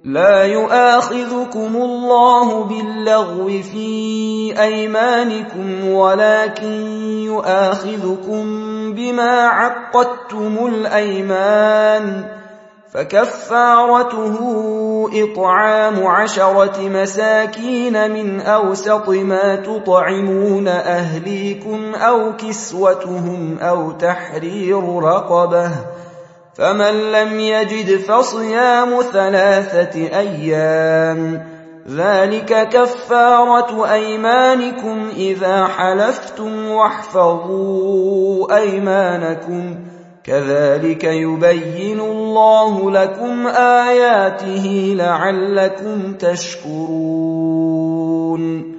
لا يؤاخذكم الله باللغو في أيمانكم ولكن يؤاخذكم بما عقدتم الأيمان، فكفارته إطعام 10 مساكين من أوسط ما تطعمون أهليكم أو كسوتهم أو تحرير رقبة، فمن لم يجد فصيام 3 أيام، ذلك كفارة أيمانكم إذا حلفتم، واحفظوا أيمانكم، كذلك يبين الله لكم آياته لعلكم تشكرون.